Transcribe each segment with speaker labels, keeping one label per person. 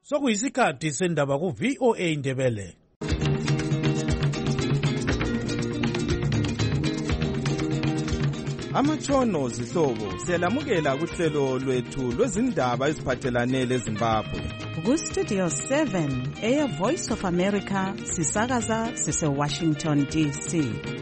Speaker 1: Sokuyisikhathi sendaba ku VOA Indebele.
Speaker 2: Amatshono zihlobo siyalamukela kuhlelo lwethu lwezindaba eziphathelane leZimbabwe.
Speaker 3: Ku Studio 7 Air Voice of America sisakaza sise Washington DC.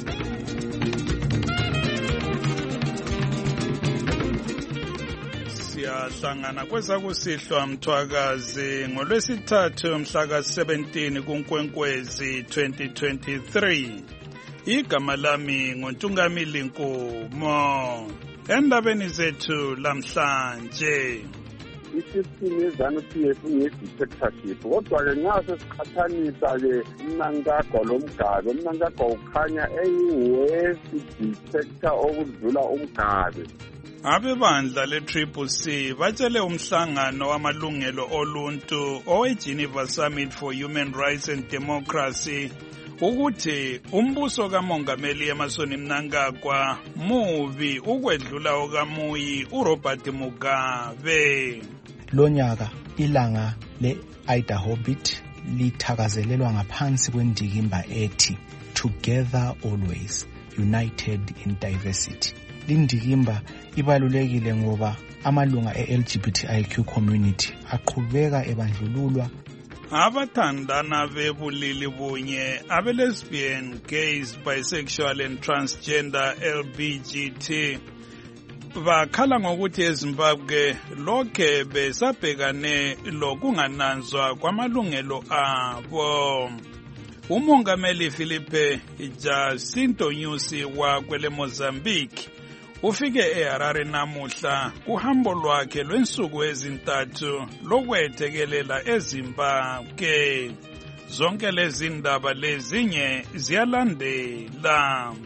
Speaker 4: Siyahlangana kwezakusihlwa mthwakazi ngolwesithathu mhla ka-17 kuNkwenkwezi 2023. Igama lami nguNtungamili Nkomo. Endabeni zethu lamhlanje,
Speaker 5: isystem yeZANU-PF nge-dictatorship, kodwa-ke nxa sesiqhathanisa-ke umnankagwa lomgabe, umnankagwa ukhanya eyi-worst dictator okudlula umgabe.
Speaker 4: abebandla le-CCC batshele umhlangano wamalungelo oluntu owe-Geneva Summit for Human Rights and Democracy ukuthi umbuso kamongameli Emmerson Mnangagwa mubi ukwedlula okamuyi uRobert Mugabe.
Speaker 6: Lonyaka ilanga le-Idaho Beat lithakazelelwa ngaphansi kwendikimba ethi Together Always, United in Diversity. Lindikimba ibalulekile ngoba amalunga e-LGBTIQ community aqhubeka ebandlululwa.
Speaker 4: Abathandana bebulili bunye, abe-lesbian, gays, bisexual and transgender LBGT bakhala ngokuthi eZimbabwe lokhe besabhekane lokungananzwa kwamalungelo abo. Umongameli Filipe Jacinto Nyusi wa kwele Mozambique ufike eHarare namuhla kuhambo lwakhe lwensuku ezintathu lokwethekelela eZimbabwe. Zonke lezi ndaba lezinye ziyalandela.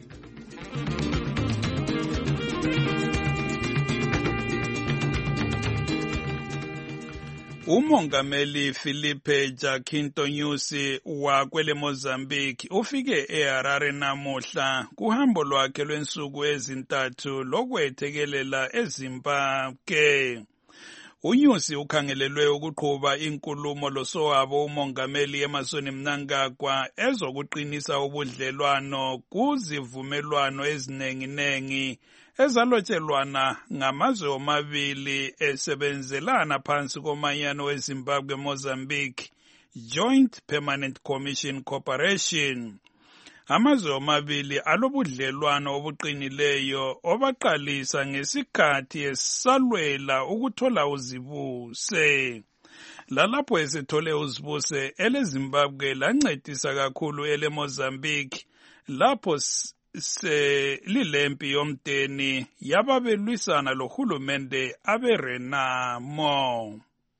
Speaker 4: Umongameli Filipe Jacinto Nyusi wa kwele Mozambique ufike eHarare namuhla kuhambo lwakhe lwensuku ezintathu lokwethekelela eZimbabwe. uNyusi ukhangelelwe ukuqhuba inkulumo losowabo umongameli Emmerson Mnangagwa ezokuqinisa ubudlelwano kuzivumelwano ezinenginengi ezalotshelwana ngamazwe omabili esebenzelana phansi komanyano weZimbabwe Mozambique Joint Permanent Commission Corporation. Amazwe omabili alobudlelwano obuqinileyo obaqalisa ngesikhathi esalwela ukuthola uzibuse. Lalapho esethole uzibuse eleZimbabwe lancedisa kakhulu eleMozambique lapho lilempi yomdeni yababelwisana lohulumende abeRenamo.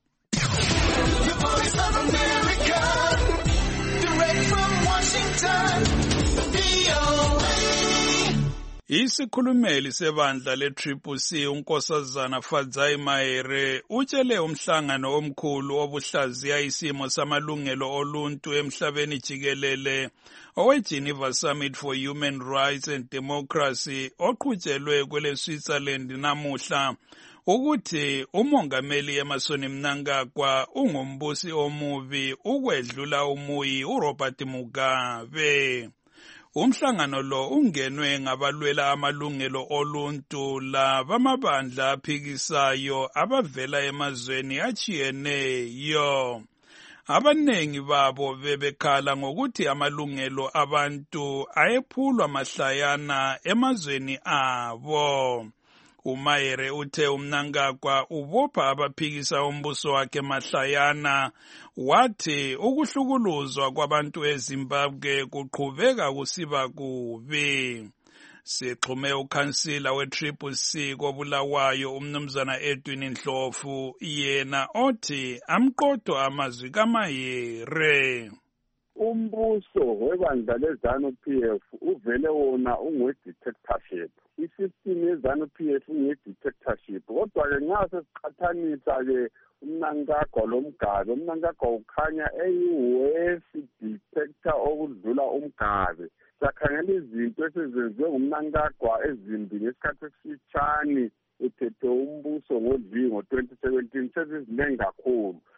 Speaker 4: Isikhulumeli sebandla le-CCC uNkosazana Fadzai Mahere utshele umhlangano omkhulu obuhlaziya isimo samalungelo oluntu emhlabeni jikelele owe-Geneva Summit for Human Rights and Democracy oqhutshelwe kwele Switzerland namuhla ukuthi umongameli Emmerson Mnangagwa ungumbusi omubi ukwedlula umuyi uRobert Mugabe. Umhlangano lo ungenwe ngabalwela amalungelo oluntu labamabandla aphikisayo abavela emazweni atshiyeneyo. Abanengi babo bebekhala ngokuthi amalungelo abantu ayephulwa mahlayana emazweni abo. uMahere uthe uMnangagwa ubopha abaphikisa umbuso wakhe mahlayana, wathi ukuhlukuluzwa kwabantu eZimbabwe kuqhubeka kusiba kubi. Sixhume ukhansila we-CCC koBulawayo umnumzana Edwin Ndlovu yena othi amqodo amazwi kaMahere.
Speaker 5: Umbuso webandla leZANU-PF uvele wona ungwe-dictatorship. Isystem yeZANU-PF nge-dictatorship, kodwa-ke nxa sesiqhathanisa-ke umnankagwa lomgabe, umnankagwa ukhanya eyi-worst dictator okudlula umgabe. Sakhangela izinto esezenziwe ngumnankagwa ezimbi ngesikhathi esifitshane ethethe umbuso ngo-2017 sezizinengi kakhulu.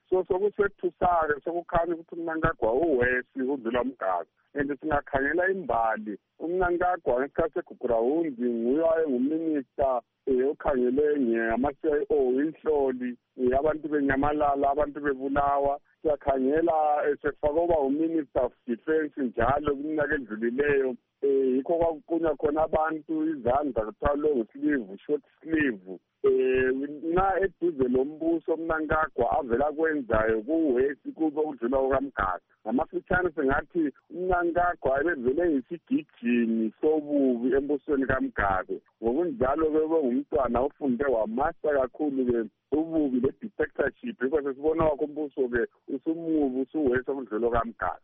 Speaker 5: so sokusethusa-ke sokukhanya ukuthi uMnangagwa uwesi udlula umgaba and singakhangela imbali uMnangagwa ngesikhathi segugurawundi nguye wayenguminista okhangele ngama-CIO inhloli abantu benyamalala abantu bebulawa siyakhangela sekufakoba uMinister of Defence njalo kuminyaka edlulileyo yikho kwakuqunywa khona abantu izandla kuthiwa long sleeve short sleeve na eduze lombuso uMnangagwa avela kwenzayo kuwesi kube udlula kukaMgaba ngamafitshane singathi uMnangagwa ebevele yisigijini sobubi embusweni kaMgabe ngokunjalo bebe ngumntwana ofunde wamaster kakhulu-ke ububi le-dictatorship yikho sesibona wakho umbuso-ke usumubi usuwesi okudlula kaMgabe.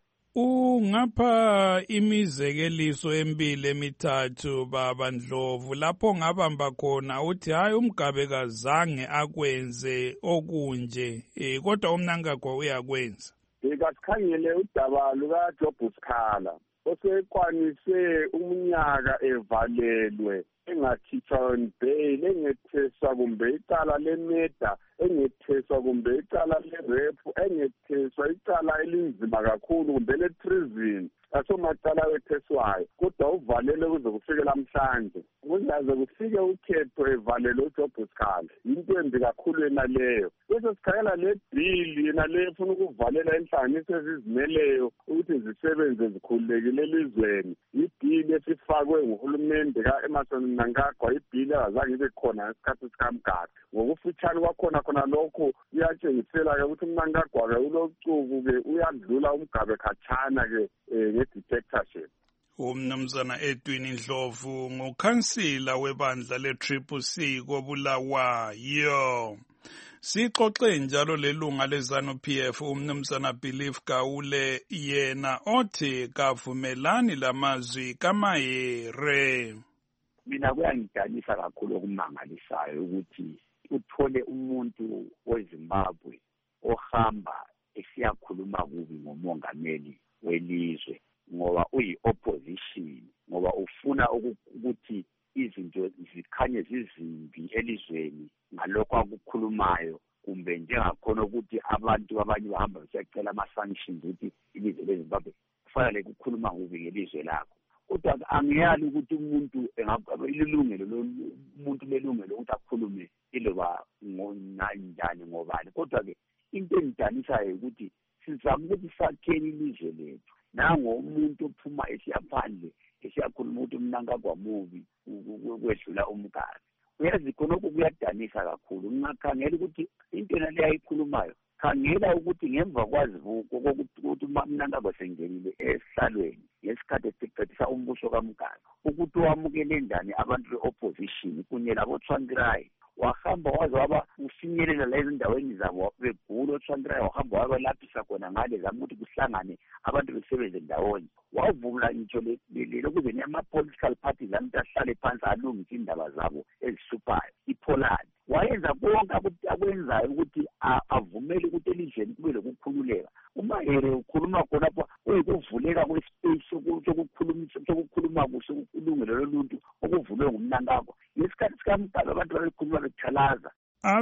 Speaker 4: Ungapha imizekeliso emibili emithathu baba Ndlovu lapho ngabamba khona uthi hayi uMgabe kazange akwenze okunje kodwa uMnangagwa uyakwenza.
Speaker 5: Kasikhangele udaba lukaJob Sikhala osekwanise umnyaka evalelwe engakhitshwa on bail engetheswa kumbe icala lemeda engetheswa kumbe icala lerepu engetheswa icala elinzima kakhulu kumbe le-treason asomacala wetheswayo kodwa uvalele kuze kufike namhlanje kuzaze kufike ukhetho evalele uJob Sikhala into embi kakhulu yena leyo bese sikhangela le bill yena leyo ufuna ukuvalela inhlanganiso ezizimeleyo ukuthi zisebenze zikhululekile elizweni ibill esifakwe nguhulumende ka-Emmerson Mnangagwa ibill engazange ibe khona ngesikhathi sikaMgaba ngokufitshane kwakhona khona lokho kuyatshengisela-ke ukuthi uMnangagwa-ke ulocuku-ke uyadlula uMgabe khatshana-ke nge-dictatorship.
Speaker 4: Umnumzana Edwin Ndlovu ngukhansila webandla le-CCC koBulawayo. Sixoxe njalo lelunga leZANU-PF umnumzana Believe Gawule yena othi kavumelani lamazwi kaMahire.
Speaker 7: Mina kuyangidanisa kakhulu okumangalisayo ukuthi uthole umuntu weZimbabwe ohamba esiyakhuluma kubi ngomongameli welizwe ngoba uyi-opposition ngoba ufuna ukuthi izinto zikhanye zizimbi elizweni ngalokho akukhulumayo kumbe njengakhona ukuthi abantu abanye bahamba besiyacela ama-sanctions ukuthi ilizwe leZimbabwe kufanele kukhuluma kubi ngelizwe lakho kodwa angiyali ukuthi umuntu ilungelo umuntu lelungelo ukuthi akhulume iloba njani ngobani kodwa-ke into engidanisayo ukuthi sizama ukuthi sakheni ilizwe lethu nango umuntu ophuma esiyaphandle esiyakhuluma ukuthi uMnangagwa mubi kwedlula uMgabe uyazi khonokho kuyadanisa kakhulu ngingakhangela ukuthi into yena ayikhulumayo khangela ukuthi ngemva kwazivuko ukuthi uMnangagwa sengenile esihlalweni ngesikhathi esiqedisa umbuso kaMgabe ukuthi wamukele njani abantu be-opposition kunye labo-Tsvangirai wahamba waze waba ufinyelela la ezindaweni zabo begula uTsvangirai wahamba wabalaphisa khona ngale zama ukuthi kuhlangane abantu besebenze ndawonye wavula ngitsho lelo kuze nema-political parties abantu ahlale phansi alungise indaba zabo ezihluphayo iPoland wayenza konke akwenzayo ukuthi avumele ukuthi elizweni kube lokukhululeka uMahire ukhuluma khonapho kuyikuvuleka kwespace sokukhuluma kuhle ulungelo loluntu okuvulwe nguMnangagwa ngesikhathi sikaMgabe abantu babekhuluma bethalaza.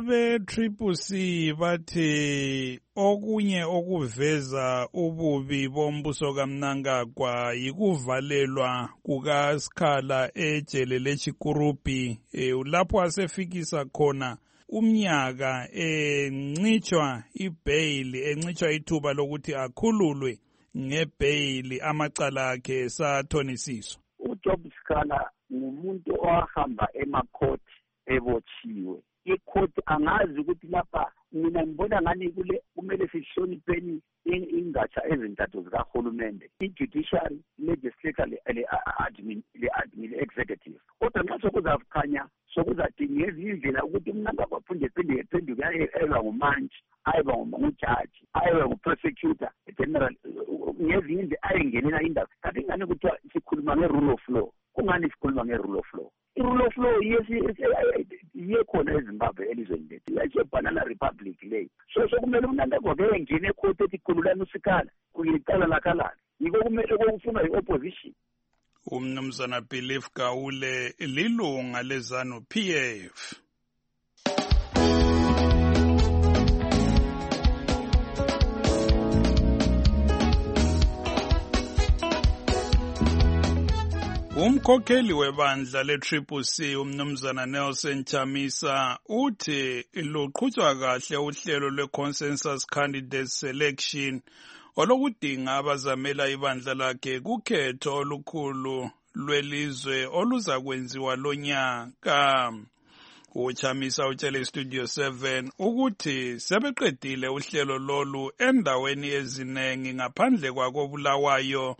Speaker 4: Abe-CCC bathi okunye okuveza ububi bombuso kaMnangagwa yikuvalelwa kukaSikhala ejele leChikurupi lapho asefikisa khona umnyaka encitshwa ibhayili encitshwa ithuba lokuthi akhululwe ngebhayili amacala akhe sathonisiswa.
Speaker 7: uJob Sikhala ngumuntu owahamba emakhoti ebotshiwe ikhoti angazi ukuthi lapha mina ngibona ngani kumele sihlonipheni ingatsha ezintathu zikahulumende i-judiciary, legislature, le-executive kodwa nxa sokuzakhanya sokuzadinga ezinye indlela ukuthi uMnangagwa aphenduke ayeba ngumantshi ayeba ngujaji ayeba ngu-prosecutor general ngezinye indlela ayengenela indaba kanti ingani kuthiwa sikhuluma nge-rule of law kungani sikhuluma nge-rule of law i-rule of law yiye khona eZimbabwe elizweni lethu yayibanana republic leyo sokumele uMnangagwa engene ekhoti ethi khululani uSikhala kuyicala lakhalana yiko kumele kokufuna i-opposition.
Speaker 4: Umnumzana Believe Gawule lilunga leZANU-PF. Umkhokheli webandla le-CCC umnumzana Nelson Chamisa uthi luqhutshwa kahle uhlelo lwe-Consensus Candidate Selection olokudinga abazamela ibandla lakhe kukhetho olukhulu lwelizwe oluzakwenziwa lonyaka. UChamisa utshele iStudio 7 ukuthi sebeqedile uhlelo lolu endaweni eziningi ngaphandle kwakoBulawayo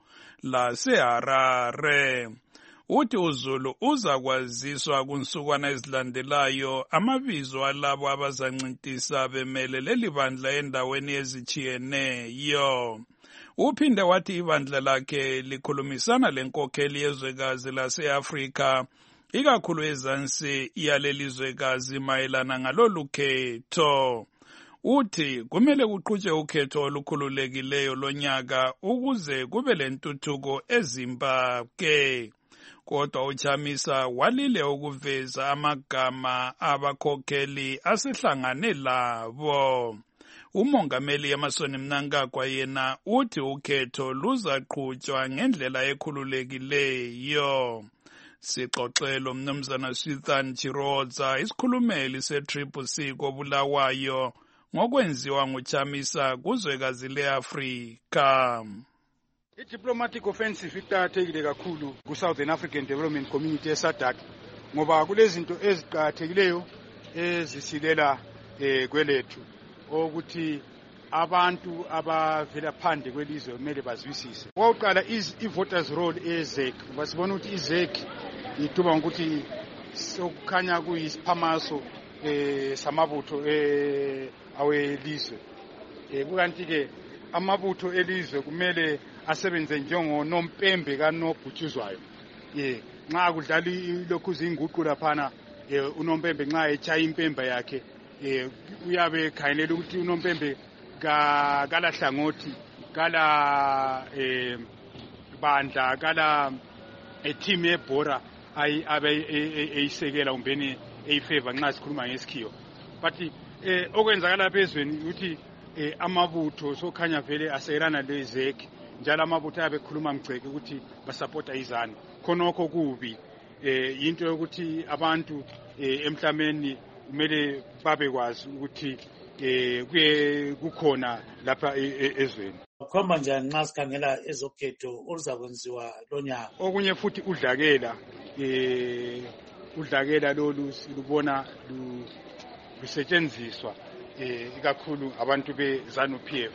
Speaker 4: laseHarare. Uthi uZulu uzakwaziswa kunsukwana ezilandelayo amabizo alabo abazancintisa bemele leli bandla endaweni ezichiyeneyo. Uphinde wathi ibandla lakhe likhulumisana lenkokheli yezwekazi lase-Afrika ikakhulu ezansi yalelizwekazi mayelana ngalolu khetho. Uthi kumele kuqhutshwe ukhetho olukhululekileyo lonyaka ukuze kube lentuthuko eZimbabwe. Kodwa uChamisa walile ukuveza amagama abakhokheli asehlangane labo. Umongameli Emmerson Mnangagwa yena uthi ukhetho luzaqhutshwa ngendlela ekhululekileyo. Sixoxelo mnumzana Swithan Chirodza isikhulumeli se-CCC koBulawayo ngokwenziwa nguChamisa kuzwekazi le-Afrika.
Speaker 8: I-diplomatic offensive iqakathekile kakhulu ku-Southern African Development Community eSADC ngoba kulezinto eziqakathekileyo ezisilela kwelethu ukuthi abantu abavela phandle kwelizwe kumele bazwisise. Okokuqala i-voters roll eZEC ngoba sibona ukuthi iZEC ithuba ngokuthi sokukhanya kuyisiphamaso samabutho awelizwe. Kukanti-ke amabutho elizwe kumele asebenze njengonompembe kaNobhutshuzwayo. Nxa kudlala lokhu zinguqu laphana unompembe nxa echaya impemba yakhe uyabe khangelela ukuthi unompembe kala hlangothi kala bandla kala team yebhora abe eyisekela umbeni eyifavor nxa sikhuluma ngesikhiyo. But okwenzakala lapha ezweni ukuthi amabutho sokhanya vele asekelana leZEC njalo amabutho ayabe khuluma mgceke ukuthi basupporta izanu. Khonokho kubi into yokuthi abantu emhlameni kumele babekwazi ukuthi kukhona lapha ezweni.
Speaker 1: Khomba njani nxa sikhangela ezokhetho oluzakwenziwa lonyaka?
Speaker 8: Okunye futhi udlakela lolu silubona lusetshenziswa ikakhulu abantu beZANU PF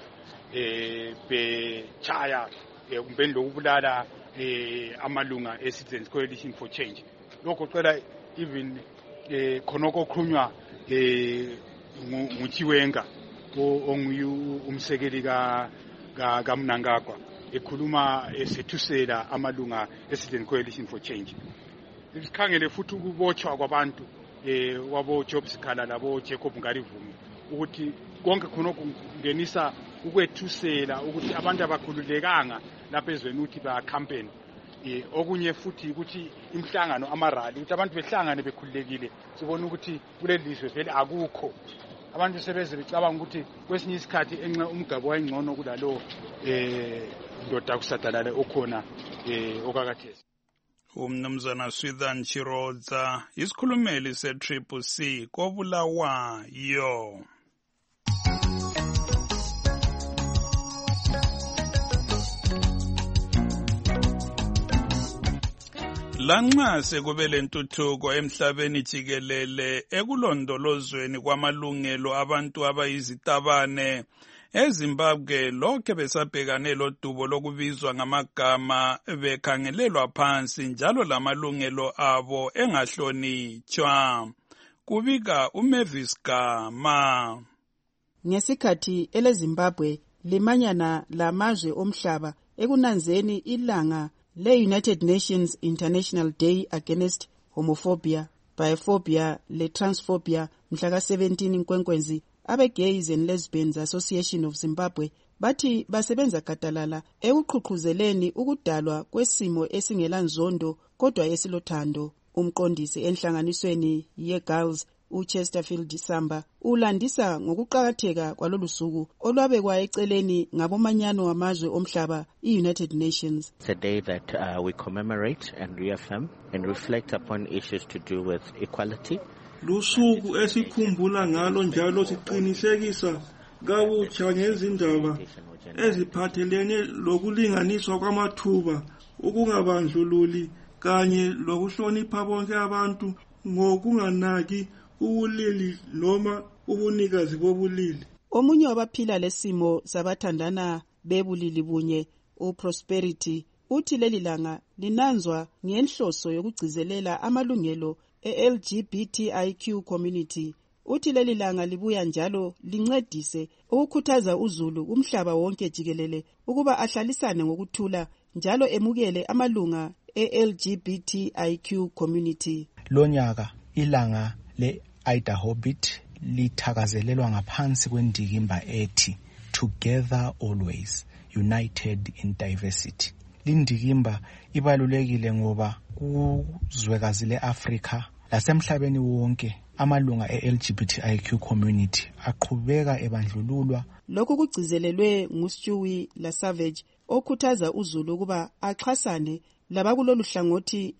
Speaker 8: bechaya kumbeni lokubulala amalunga eCitizens Coalition for Change. Lokho cela even khonoko okhulunywa nguChiwenga umsekeli kaMnangagwa ekhuluma esethusela amalunga eCitizens Coalition for Change. Sikhangele futhi ukubotshwa kwabantu wabo Jobs Khala labo Jacob Ngarivumi ukuthi konke khonoko kungenisa ukwethusela ukuthi abantu abakhululekanga lapha ezweni ukuthi ba campaign. Okunye futhi ukuthi imhlangano amarali ukuthi abantu behlangane bekhululekile sibona ukuthi kuleli lizwe vele akukho. Abantu sebeze becabanga ukuthi kwesinye isikhathi enxe umgabo wayingcono kulalo ndoda kusadalale okhona okakathesi.
Speaker 4: Umnumzana Swithan Chirodza isikhulumeli se-CCC koBulawayo. Lanxa sekube lentuthuko emhlabeni jikelele ekulondolozweni kwamalungelo abantu abayizitabane, eZimbabwe lokhe besabhekane lodubo lokubizwa ngamagama bekhangelelwa phansi njalo lamalungelo abo engahlonitshwa. Kubika uMavis Gama.
Speaker 3: Ngesikhathi eleZimbabwe limanyana lamazwe omhlaba ekunanzeni ilanga le-United Nations International Day Against Homophobia, Biphobia le-Transphobia mhlaka 17 Nkwenkwezi, abe-Gays and Lesbians Association of Zimbabwe bathi basebenza gadalala ekuqhuqhuzeleni ukudalwa kwesimo esingela nzondo kodwa esilothando. Umqondisi enhlanganisweni ye-Girls uChesterfield Samba ulandisa ngokuqakatheka kwalolu suku olwabekwa eceleni ngabomanyano wamazwe omhlaba i-United Nations.
Speaker 9: It's a day that we commemorate and reaffirm and reflect upon issues to do with equality.
Speaker 10: Lusuku esikhumbula ngalo njalo siqinisekisa kabutsha ngezindaba eziphathelene lokulinganiswa kwamathuba, ukungabandlululi kanye lokuhlonipha bonke abantu ngokunganaki ubulili noma ubunikazi bobulili.
Speaker 3: Omunye wabaphila lesimo sabathandana bebulili bunye, uProsperity, uthi leli langa linanzwa ngenhloso yokugcizelela amalungelo e-LGBTIQ community. Uthi leli langa libuya njalo lincedise ukukhuthaza uZulu kumhlaba wonke jikelele ukuba ahlalisane ngokuthula njalo emukele amalunga e-LGBTIQ community.
Speaker 6: Lonyaka ilanga le-Idaho Beat lithakazelelwa ngaphansi kwendikimba ethi Together Always, United in Diversity. Lindikimba ibalulekile ngoba kuzwekazi le-Afrika lasemhlabeni wonke amalunga e-LGBTIQ community aqhubeka ebandlululwa.
Speaker 3: Lokhu kugcizelelwe nguStuwi LaSavage okhuthaza uZulu ukuba axhasane labakulolu hlangothi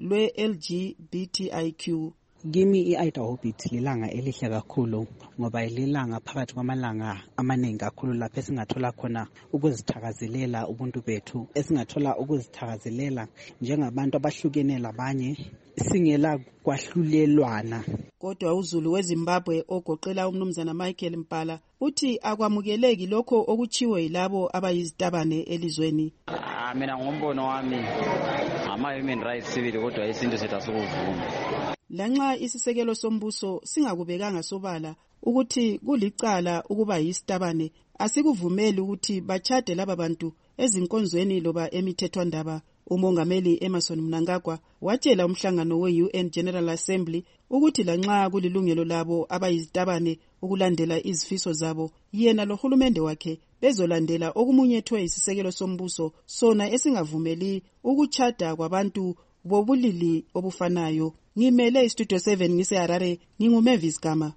Speaker 3: lwe-LGBTIQ.
Speaker 11: Kimi i-Idaho Beat lilanga elihle kakhulu ngoba lilanga phakathi kwamalanga amaningi kakhulu lapho esingathola khona ukuzithakazelela ubuntu bethu, esingathola ukuzithakazelela njengabantu abahlukene labanye singela kwahlulelwana.
Speaker 3: Kodwa uZulu weZimbabwe ogoqela umnumzana Michael Mpala uthi akwamukeleki lokho okuchiwe yilabo abayizitabane elizweni.
Speaker 12: Mina ngombono wami ama-human rights sibili kodwa isinto sethu asikuvuma.
Speaker 3: Lanxa isisekelo sombuso singakubekanga sobala ukuthi kulicala ukuba yisitabane, asikuvumeli ukuthi bachade laba bantu ezinkonzweni loba emithethwandaba. Umongameli Emmerson Mnangagwa watshela umhlangano we-UN General Assembly ukuthi lanxa kulilungelo labo abayizitabane ukulandela izifiso zabo, yena lohulumende wakhe bezolandela okumunyethwe isisekelo sombuso sona esingavumeli ukuchada kwabantu bobulili obufanayo. Ngimele iStudio 7 ngiseHarare, nginguMavis Gama.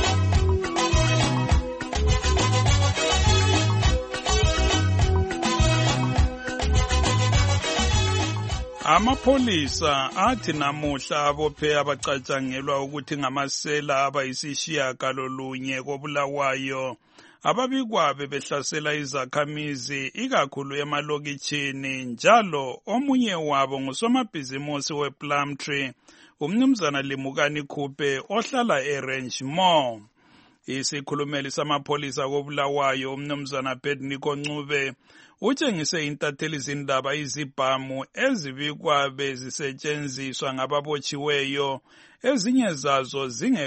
Speaker 4: Amapholisa athi namuhla abophe abacatshangelwa ukuthi ngamasela abayisishiyagalolunye koBulawayo ababikwa bebehlasela izakhamizi ikakhulu emalokitshini, njalo omunye wabo ngusomabhizimusi wePlumtree umnumzana Limukani Khuphe ohlala eRangemore. Isikhulumeli samapholisa koBulawayo umnumzana Bedniko Ncube utshengise intatheli izindaba izibhamu ezibikwa bezisetshenziswa ngababotshiweyo, ezinye zazo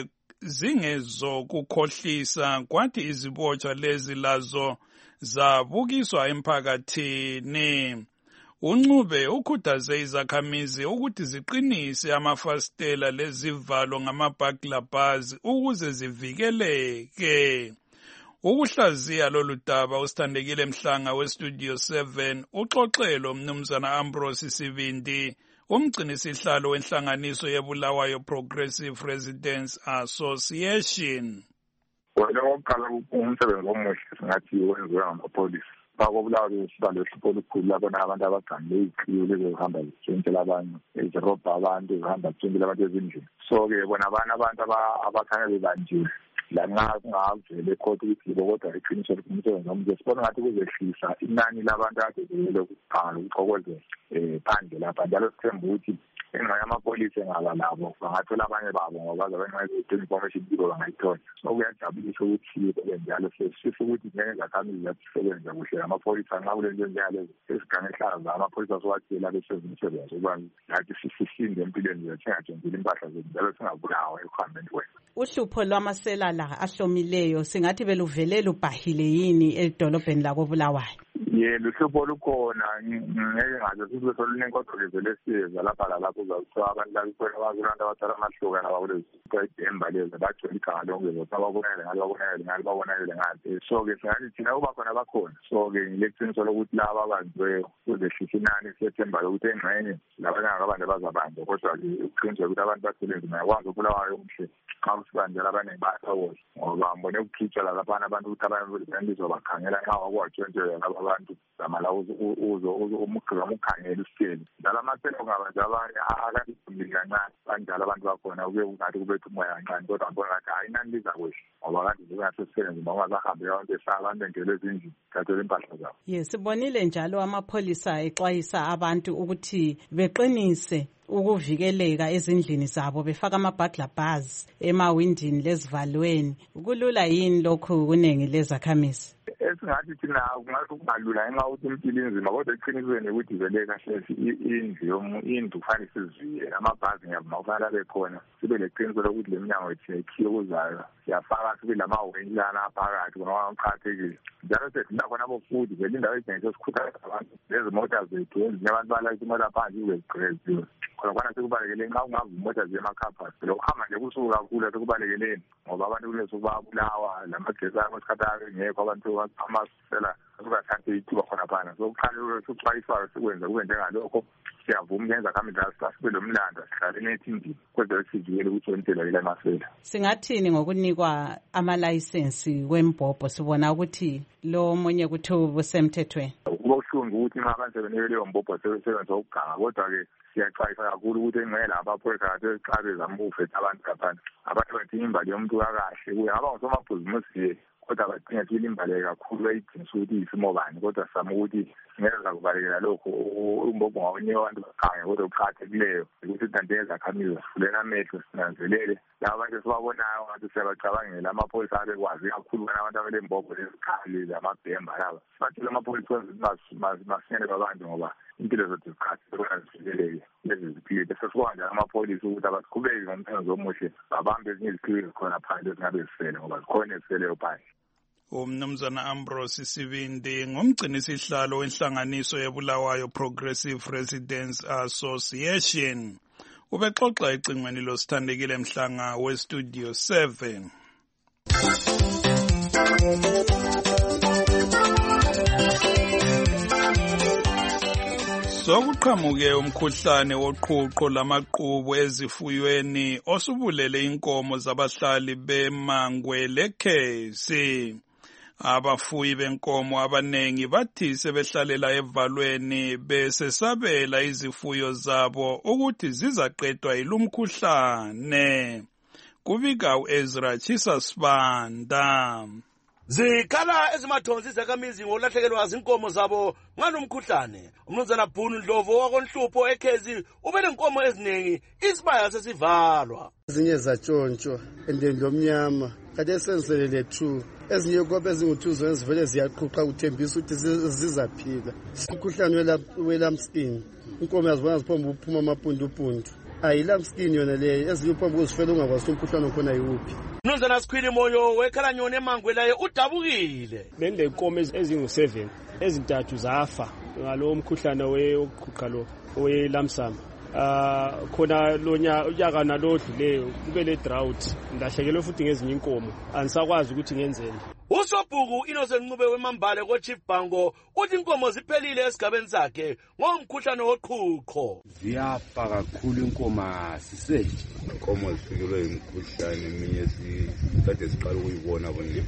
Speaker 4: zingezokukhohlisa, kwathi izibotshwa lezi lazo zabukiswa emphakathini. uNcube ukhuthaze izakhamizi ukuthi ziqinise amafasitela lezivalo ngama-burglar bars ukuze zivikeleke. Ukuhlaziya lolu daba usithandekile Mhlanga weStudio 7 uxoxelo umnumzana Ambrose Sibindi, umgcinisihlalo wenhlanganiso yeBulawayo Progressive Residents Association.
Speaker 5: Okokuqala umsebenzi omuhle singathi wenziwe ngamapholisa. BakoBulawayo sibale uhlupho olukhulu labona abantu abagane iziqiyo lezohamba zitshintshela abanye, ezirobha abantu, zihamba zitshintshela abantu ezindlini. So-ke bona abantu abakhanya bebanjiwe lanxa kungavele ekhotha ukuthi yibo kodwa iqiniso umsebenzi omuhle. Sibona ngathi kuzehlisa inani labantu akade belele ukuqala ukuxokozela phandle lapha, njalo sithemba ukuthi engxa yamapholisa engaba labo bangathola abanye babo ngoba babenxa information kibo bangayithola. So kuyajabulisa ukuthi njalo sifisa ukuthi njengezakhamizi zisebenze kuhle amapholisa nxa kulento njalo esigane ehlaza amapholisa sowathela besenza umsebenzi ukuba nathi sisinde empilweni zethu singatshentseli impahla zethu njalo singabulawa ekuhambeni kwethu.
Speaker 3: Uhlupho lwamasela la ahlomileyo singathi beluvele lubhahile yini edolobheni lakoBulawayo?
Speaker 5: Yebo, uhlupho olukhona ngeke ngaze sibe solunenkodwa levele siyeza lapha lalapho uzawuthola abantu lakukhona abantu abathala amahluka nabakulezi kwedemba lezi bagcwele ikhanga lonke zodwa babonakele ngale. So-ke singathi thina kuba khona bakhona. So-ke ngileqiniso lokuthi laba abanziweyo kuzehlisa inani siyethemba lokuthi engxenye labanye abantu bazabanjwa, kodwa-ke uqiniseke ukuthi abantu basebenzi bayakwazi uBulawayo umhle xa
Speaker 13: usibandela abaningi bayathokoza ngoba mbone ukukhitshwa laphana abantu ukuthi abantu bakhangela nxa wakuwatshontshela laba abantu zamala umukhangela isitheli njalo amaselo kungaba nje abanye akadidumili kancane banjalo abantu bakhona kube kungathi kubetha umoya kancane kodwa ngibona ngathi hayi inani liza kwehle ngoba kade nje kungasesisebenzi noma ungasahambe abantu ehlala abantu engele ezindlini thathela impahla zabo.
Speaker 14: Yes, sibonile njalo amapholisa exwayisa abantu ukuthi beqinise ukuvikeleka ezindlini zabo befaka ama-burglar bars emawindini lezivalweni. Kulula yini lokhu kunengi lezakhamizi?
Speaker 13: Esingathi thina kungalula ngenxa ukuthi impilo inzima kodwa eqinisweni ukuthi vele kahle indlu kufanele siziviye amabhazi ngiyavuma kufanele abe khona sibe leqiniso lokuthi le minyango yethu ikhiye okuzayo siyafaka sibe lamawindi lana phakathi ngoba kuqakathekile njalo sethina khona abofundi vele indawo ezinye sesikhuthaza abantu lezimota zethu ezinye abantu balayitha imota phansi zibeziqeziwe khona kwana sekubalekele nxa kungava imota ziyemakhapasi lokuhamba nje kusuku kakhulu sekubalekele ngoba abantu kuleso babulawa lamagesi abo esikhathi ngekho abantu amasela asukathathe ithuba khona phana so kuqala sokuxwayiswayo sikwenza kube njengalokho siyavuma kenza khambi sibe lomlando sihlale nethindini kodwa sivikele ukuthontela ile masela.
Speaker 14: Singathini ngokunikwa amalayisensi wembhobho sibona ukuthi lo omunye kuthi ubusemthethweni?
Speaker 13: Kuba kuhlungu ukuthi nxa abantu sebenikele leyo mbhobho sebenza ukuganga kodwa-ke siyaxwayisa kakhulu ukuthi engcela abaphoyisa kade eziqabe zamufetha abantu kaphana abantu badinga imbali yomuntu kakahle kuye ngaba ngusomabhizimusi kodwa badinga sibili imbali kakhulu bayidinisa ukuthi isimo bani kodwa sizama ukuthi singeza kubalekela lokho umbhobho ngawunika abantu bagange kodwa kuqakathekileyo ukuthi kanti ezakhamizi sifulele amehlo sinanzelele laba bantu sibabonayo ngathi siyabacabangela amapholisa abekwazi kakhulu kana abantu abelembhobho lezikhali zamabhemba laba sibatshele amapholisa ukuthi masinyane babantu ngoba impilo zethu ziqakathekile zivikeleke lezi ziphile bese sikwazi njalo amapholisa ukuthi abasiqhubeki ngomsebenzi omuhle babambe ezinye iziphili zikhona phandle ezingabe zisele ngoba zikhona eziseleyo phandle.
Speaker 4: Umnumzana Ambrose Sibindi ngumgcini sihlalo wenhlanganiso yeBulawayo Progressive Residents Association ubexoxa ecingweni losithandekile Mhlanga weStudio 7. Sokuqhamuke umkhuhlane woqhuqho lamaqhubu ezifuyweni osubulele inkomo zabahlali beMangwe lekhesi. Abafuyi benkomo abanengi bathi sebehlalela evalweni besesabela izifuyo zabo ukuthi zizaqedwa yilumkhuhlane. Kubika uEzra Chisasibanda.
Speaker 15: Zikhala ezimathonsi zakhamizi ngolahlekelwa zinkomo zabo ngalomkhuhlane. Umnumzana Bhunu Ndlovu wakonhlupho ekhezi ubele inkomo eziningi isibaya sesivalwa.
Speaker 16: Ezinye zatshontshwa endeni lomnyama kade senzelele 2 ezinye kobe ezingu2 ezivele ziyaqhuqa uthembisa ukuthi zizaphila. Umkhuhlane welamskin inkomo yazibona ziphomba uphuma amapundu ayilamskin yona leyo ezinye uphomba uzifela ungakwazi umkhuhlane khona yiwuphi.
Speaker 15: Mnumzana Sikhwili Moyo weKhalanyoni eMangwe laye udabukile.
Speaker 17: Bende inkomo ezingu7 ezintathu zafa ngalo mkhuhlane weqhuqa lo welamsam. Khona unyaka nalodluleyo kube le drought ndahlekelwe futhi ngezinye inkomo anisakwazi ukuthi ngenzeni.
Speaker 15: Usobhuku Innocent Ncube weMambale koChief Bango uthi inkomo ziphelile esigabeni sakhe ngomkhuhlane woqhuqho.
Speaker 18: Ziyafa kakhulu inkomo siseje. Inkomo zifikelwe imikhuhlane eminye sikade siqala ukuyibona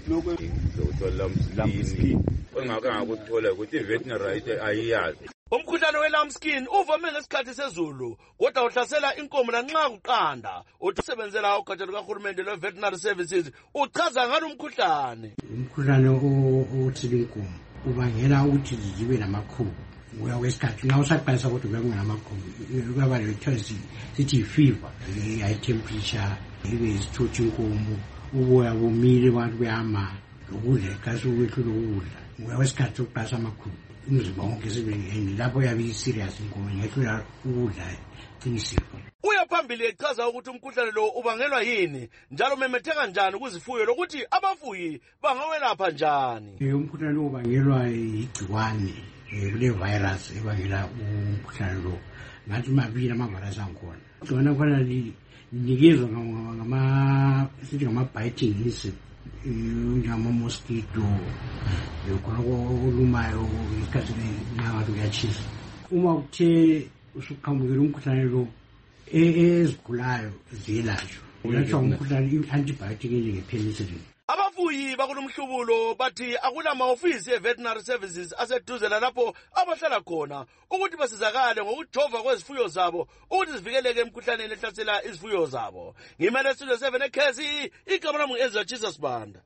Speaker 18: bonke lamskin ongakangakuthola ukuthi veterinary ayiyazi.
Speaker 15: Umkhuhlane welamskin uvame ngesikhathi sezulu kodwa uhlasela inkomo lanxa kuqanda. Usebenzela ugatsha lukahulumende lwe-Veterinary Services uchaza ngalo umkhuhlane.
Speaker 19: Umkhuhlane othile inkomo ubangela ukuthi zibe namakhubu. Uya kwesikhathi nxa usaqalisa ukuthi ube kungamakhubu kuyaba le-test sithi fever, high temperature, ibe isithuthi inkomo, uboya bomile abantu behama lokudla ikhathi ukwehlula ukudla. Uya kwesikhathi sokuqalisa amakhubu umzimba wonke sibengeni lapho yabe serious inkomo ngehlula ukudla qinisiko.
Speaker 15: Uyaphambili echaza ukuthi umkhuhlane lo ubangelwa yini njalo memetheka njani kuzifuyo lokuthi abafuyi bangawelapha njani.
Speaker 19: Umkhuhlane ubangelwa igciwane kule virus ebangela umkhuhlane lo ngathi mabili amavirus angikhona. Igciwane khona linikezwa ngama-biting insect njengama-mosquito khona olumayo isikhathi nangathi kuyatshisa. Uma kuthe usuqhamukela umkhuhlane lo ezigulayo ziyelashwa uyatsho umkhuhlane i-antibiotic enjenge-penicillin.
Speaker 15: Abafuyi bakulomhlubulo bathi akunamahhovisi e-veterinary services aseduze lapho abahlala khona ukuthi basizakale ngokujova kwezifuyo zabo ukuthi zivikeleke emkhuhlaneni ehlasela izifuyo zabo. Ngimele Studio 7 eKezi, igama lami ngu-Ezra Jesus Banda.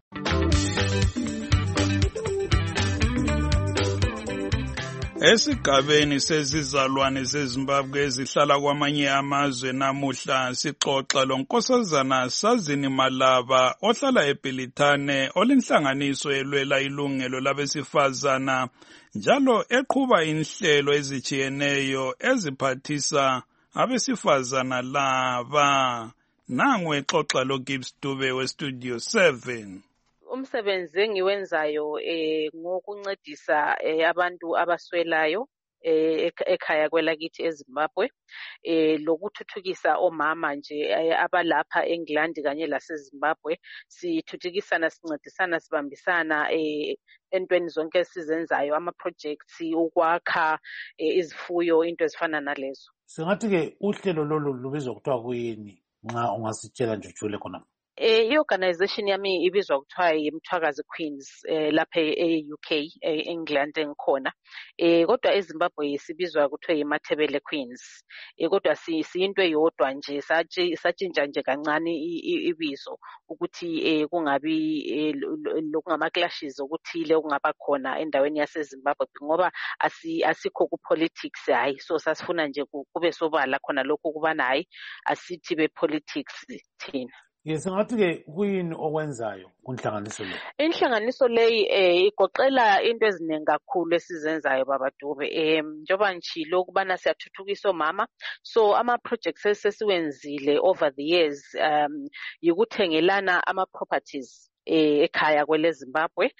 Speaker 4: Esigabeni sezizalwane zeZimbabwe ezihlala kwamanye amazwe namuhla sixoxa lonkosazana Sazini Malaba ohlala eBilitane olinhlanganiso elwela ilungelo labesifazana njalo eqhuba inhlelo ezijiyeneyo eziphathisa abesifazana laba. Nangu exoxa loGibbs Dube weStudio 7.
Speaker 20: Umsebenzi engiwenzayo ngokuncedisa abantu abaswelayo ekhaya kwelakithi eZimbabwe lokuthuthukisa omama nje abalapha eNgland kanye laseZimbabwe. Sithuthukisana, sincedisana, sibambisana entweni zonke esizenzayo, ama-projects, ukwakha izifuyo, into ezifana nalezo.
Speaker 1: Singathi ke uhlelo lolu lubizwa kuthiwa kuyini nxa ungasitshela nje ujule khona?
Speaker 20: I-organization yami ibizwa kuthiwa yiMthwakazi Queens lapha e-UK e-England engikhona. Kodwa eZimbabwe sibizwa kuthiwa yiMathebele Queens. Kodwa siyinto eyodwa nje, satshintsha nje kancane ibizo ukuthi kungabi lokungama-clashes okuthile okungaba khona endaweni yaseZimbabwe ngoba asikho ku-politics, hayi. So sasifuna nje kube sobala khona lokho kubana hayi asithi be-politics thina.
Speaker 1: Singathi-ke kuyini okwenzayo kunhlanganiso le?
Speaker 20: Inhlanganiso leyi igoqela into eziningi kakhulu esizenzayo Baba Dube. Njoba nchilo ukubana siyathuthukisa omama, so ama-projects esesiwenzile over the years yikuthengelana ama-properties ekhaya kwele Zimbabwe,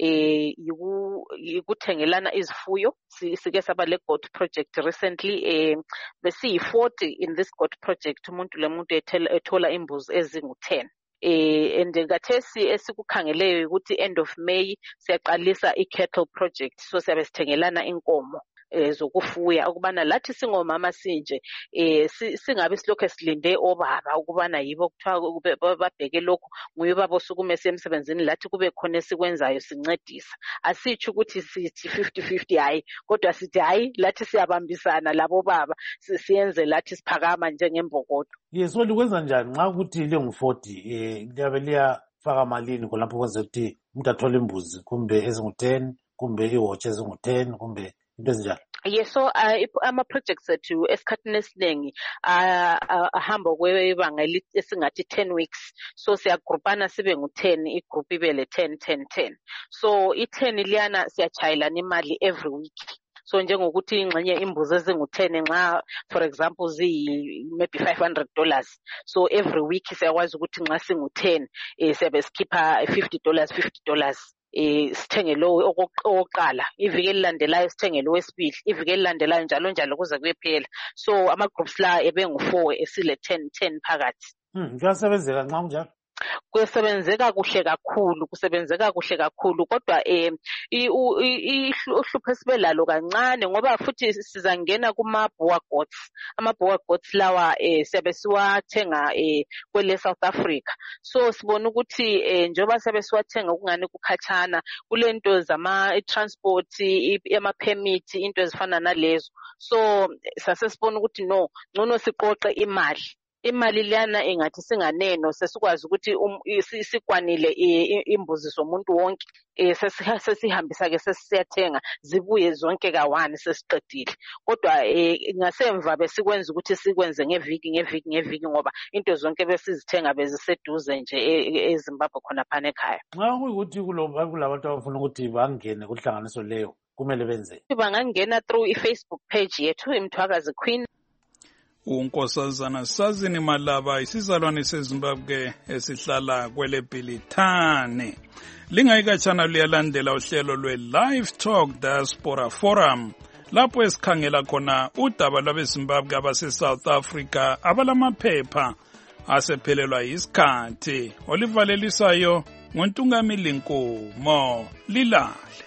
Speaker 20: yikuthengelana izifuyo. Sike saba le goat project recently, besiyi-40 in this goat project. Umuntu lemuntu ethola imbuzi ezingu-10. And ngathesi esikukhangeleyo ukuthi end of May siyaqalisa i-cattle project, so siyabe sithengelana inkomo zokufuya ukubana lathi singomama sinje singabe silokho silinde obaba ukubana yibo kuthiwa babheke lokho nguye baba osukume semsebenzini, lathi kube khona esikwenzayo sincedisa. Asitsho ukuthi sithi 50-50 hayi, kodwa sithi hayi lathi siyabambisana labo baba siyenze lathi siphakama njengembokodo.
Speaker 1: So likwenza njani nxa ukuthi lingu-40 liyabe liyafaka malini khonapho kwenza ukuthi umuntu athole imbuzi kumbe ezingu-10 kumbe iwotshi ezingu-10 kumbe into ezinjalo?
Speaker 20: Yes, so ama-projects ethu esikhathini esiningi ahamba kwebanga esingathi 10 weeks. So siyagrupana sibe ngu-10, igroup ibe le 10. So i-10 liyana siyachayelana imali every week. So njengokuthi ingxenye imbuzi ezingu-10 nxa for example maybe $500, so every week siyakwazi ukuthi nxa singu-10 siyabe sikhipha $50. Sithenge lo oqala, iviki elilandelayo sithenge lo wesibili, iviki elilandelayo njalo kuze kuyephela. So ama-groups la ebengu-4 esile 10 phakathi.
Speaker 1: Kuyasebenzeka nxa kunjalo?
Speaker 20: Kusebenzeka kuhle kakhulu, kodwa uhlupho esibe lalo kancane ngoba futhi sizangena kuma-boer goats. Ama-boer goats lawa siyabe siwathenga kwele South Africa. So sibona ukuthi njoba siyabe siwathenga ukungani kukhatshana kulento zama-transport, ama-permit, into ezifana nalezo. So sasesibona ukuthi no, ngcono siqoqe imali liyana engathi singaneno sesikwazi ukuthi sikwanile imbuzi zomuntu wonke, sesihambisa-ke sesiyathenga zibuye zonke ka-1 sesiqedile. Kodwa ngasemva besikwenza ukuthi sikwenze ngeviki ngoba into zonke besizithenga beziseduze nje eZimbabwe khonaphana ekhaya.
Speaker 1: Nxa kuyikuthi kulabantu abafuna ukuthi bangene kuhlanganiso leyo kumele benze?
Speaker 20: Bangangena through i-Facebook page yethu iMthwakazi Queen.
Speaker 4: Unkosazana Sazini Malaba isizalwane seZimbabwe esihlala kwele Bilitane. Lingayikatshana liyalandela uhlelo lwe-Live Talk Diaspora Forum lapho esikhangela khona udaba lwabeZimbabwe abase-South Africa abalamaphepha asephelelwa yisikhathi. Olivalelisayo ngoNtungamili Nkomo. Lilale.